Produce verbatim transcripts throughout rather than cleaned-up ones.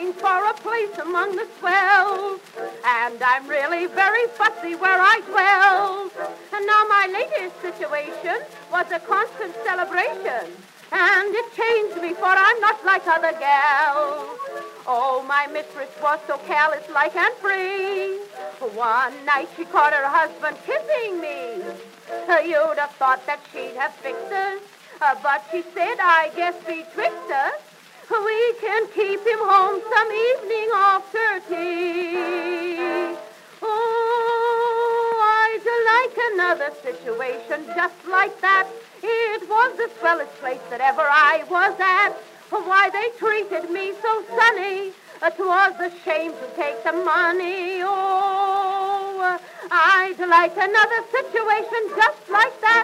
looking for a place among the swells, and I'm really very fussy where I dwell. And now my latest situation was a constant celebration, and it changed me, for I'm not like other gals. Oh, my mistress was so careless-like and free. One night she caught her husband kissing me. Uh, You'd have thought that she'd have fixed us, uh, but she said, I guess betwixt us, we can keep him home some evening after tea. Oh, I'd like another situation just like that. It was the swellest place that ever I was at. Why, they treated me so sunny. 'Twas a shame to take the money. Oh, I'd like another situation just like that.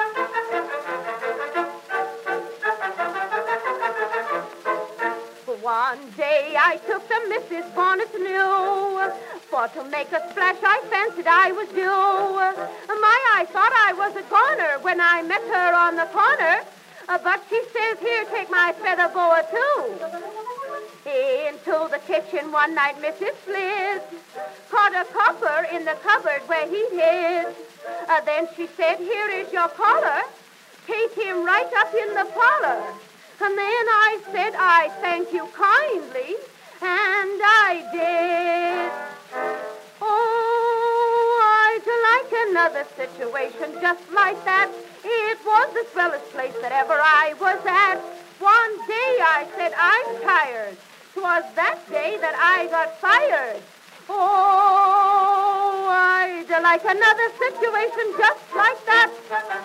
One day I took the Missus Bonnet new. For to make a splash I fancied I was due. My, I thought I was a goner when I met her on the corner. Uh, but she says, here, take my feather boa, too. Into the kitchen one night, Missus Bliss caught a copper in the cupboard where he hid. Uh, then she said, here is your collar. Take him right up in the parlor. And then I said, I thank you kindly, and I did. Oh, I'd like another situation just like that. It was the swellest place that ever I was at. One day I said, I'm tired. 'Twas that day that I got fired. Oh, I'd like another situation just like that.